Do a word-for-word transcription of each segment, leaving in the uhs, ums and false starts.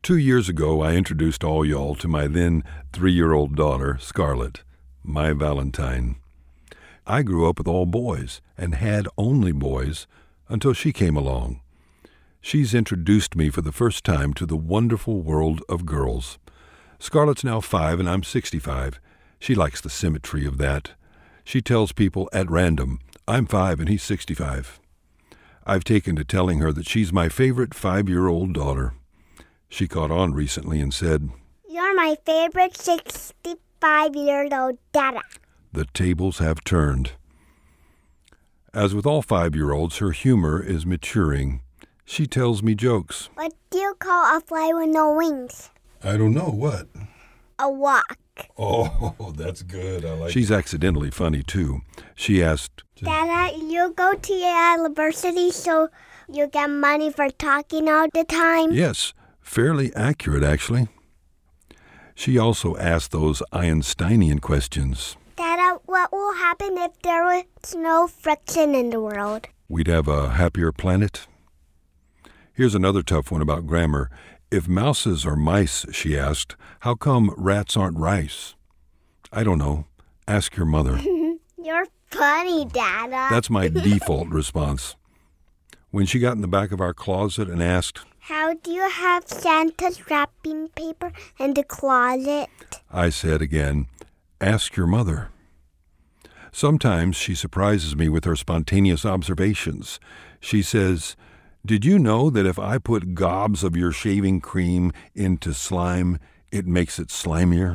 Two years ago, I introduced all y'all to my then three-year-old daughter, Scarlett, my Valentine. I grew up with all boys and had only boys until she came along. She's introduced me for the first time to the wonderful world of girls. Scarlett's now five and I'm sixty-five. She likes the symmetry of that. She tells people at random, I'm five and he's sixty-five. I've taken to telling her that she's my favorite five-year-old daughter. She caught on recently and said, You're my favorite sixty-five-year-old dada. The tables have turned. As with all five-year-olds, her humor is maturing. She tells me jokes. What do you call a fly with no wings? I don't know. What? A walk. Oh, that's good. I like She's it. Accidentally funny, too. She asked, Dada, you go to your university so you get money for talking all the time? Yes, fairly accurate, actually. She also asked those Einsteinian questions. Dada, what will happen if there was no friction in the world? We'd have a happier planet. Here's another tough one about grammar. If mouses are mice, she asked, how come rats aren't rice? I don't know. Ask your mother. You're funny, Dada. That's my default response. When she got in the back of our closet and asked, How do you have Santa's wrapping paper in the closet? I said again, ask your mother. Sometimes she surprises me with her spontaneous observations. She says, Did you know that if I put gobs of your shaving cream into slime, it makes it slimier?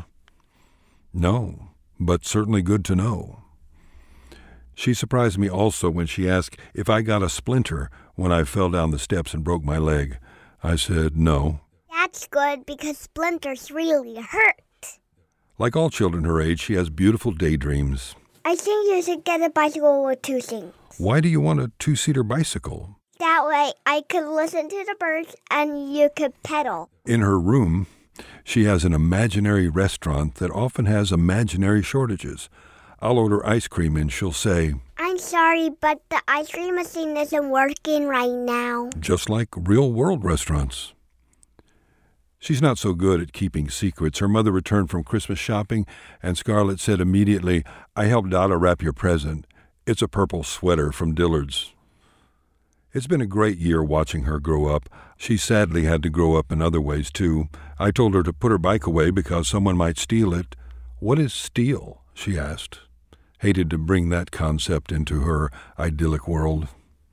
No, but certainly good to know. She surprised me also when she asked if I got a splinter when I fell down the steps and broke my leg. I said no. That's good because splinters really hurt. Like all children her age, she has beautiful daydreams. I think you should get a bicycle with two things. Why do you want a two-seater bicycle? That way I could listen to the birds and you could pedal. In her room, she has an imaginary restaurant that often has imaginary shortages. I'll order ice cream and she'll say, I'm sorry, but the ice cream machine isn't working right now. Just like real-world restaurants. She's not so good at keeping secrets. Her mother returned from Christmas shopping, and Scarlett said immediately, I helped Dada wrap your present. It's a purple sweater from Dillard's. It's been a great year watching her grow up. She sadly had to grow up in other ways, too. I told her to put her bike away because someone might steal it. What is steal? She asked. Hated to bring that concept into her idyllic world.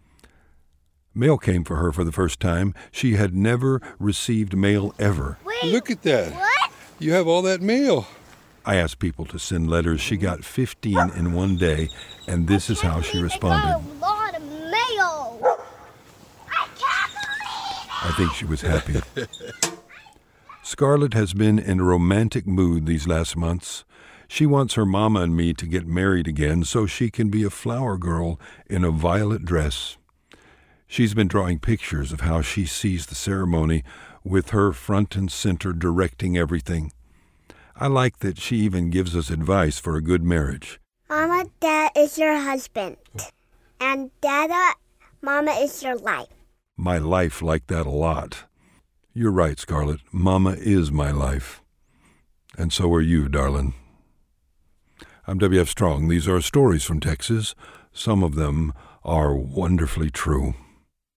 Mail came for her for the first time. She had never received mail ever. Wait, look at that. What? You have all that mail. I asked people to send letters. She got fifteen in one day, and this is how she responded. I got a lot of mail. I can't believe it. I think she was happy. Scarlett has been in a romantic mood these last months. She wants her mama and me to get married again so she can be a flower girl in a violet dress. She's been drawing pictures of how she sees the ceremony with her front and center directing everything. I like that she even gives us advice for a good marriage. Mama, Dad is your husband. And Dada, Mama is your life. My life like that a lot. You're right, Scarlett. Mama is my life. And so are you, darling. I'm W F Strong. These are stories from Texas. Some of them are wonderfully true.